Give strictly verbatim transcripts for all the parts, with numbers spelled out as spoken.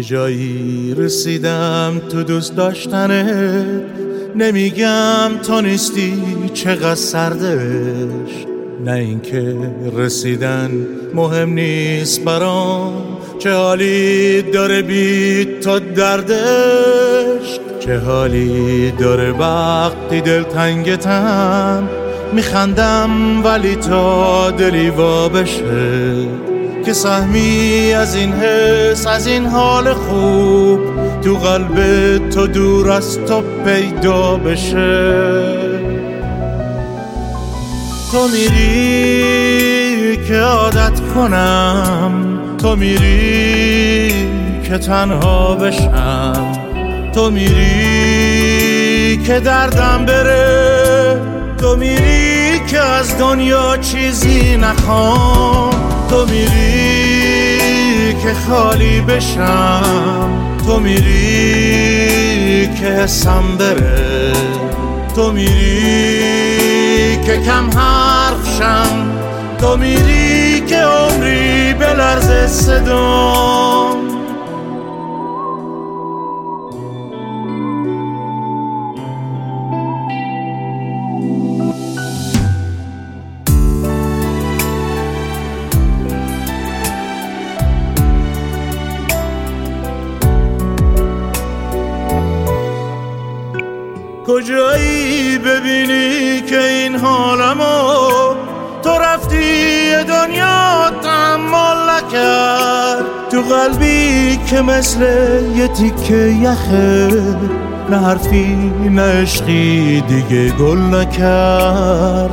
جایی رسیدم تو دوست داشتنت، نمیگم تو نیستی چقدر سردش، نه اینکه رسیدن مهم نیست برام، چه حالی داره بی تو دردش، چه حالی داره وقتی دلتنگتم، میخندم ولی تا دلی وا بشه، که سهمی از این حس از این حال خوب تو قلب تو دور از تو پیدا بشه. تو میری که عادت کنم، تو میری که تنها بشم، تو میری که دردم بره، تو میری که از دنیا چیزی نخوام، تو میری که خالی بشم، تو میری که حسم بره، تو میری که کم حرف شم، تو میری که عمری بلرزه صدام. کجایی ببینی که این حالمو تو رفتی دنیا تحمل نکرد، تو قلبی که مثل یه تیکه یخه، نه حرفی نه عشقی دیگه گل نکرد،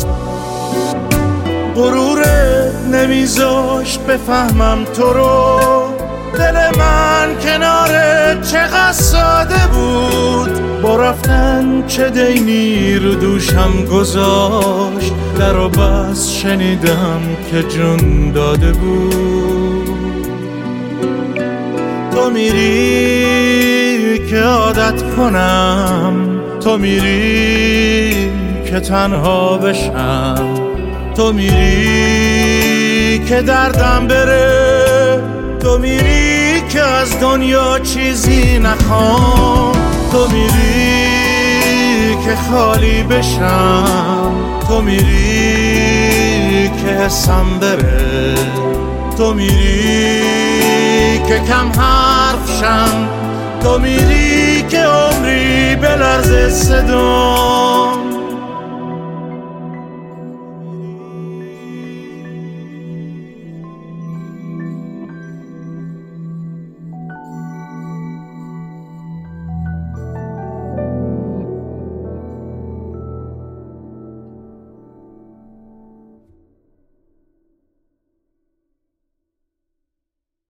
غروره نمیذاش بفهمم تو رو، دل من کنارت چقدر ساده بود، با رفتن چه دینی رو دوشم گذاشت، در و بس شنیدم که جون داده بود. تو میری که عادت کنم، تو میری که تنها بشم، تو میری که دردم بره، تو میری که از دنیا چیزی نخوام، تو میری که خالی بشم، تو میری که حسم بره، تو میری که کم حرف شم، تو میری که عمری بلرزه صدام.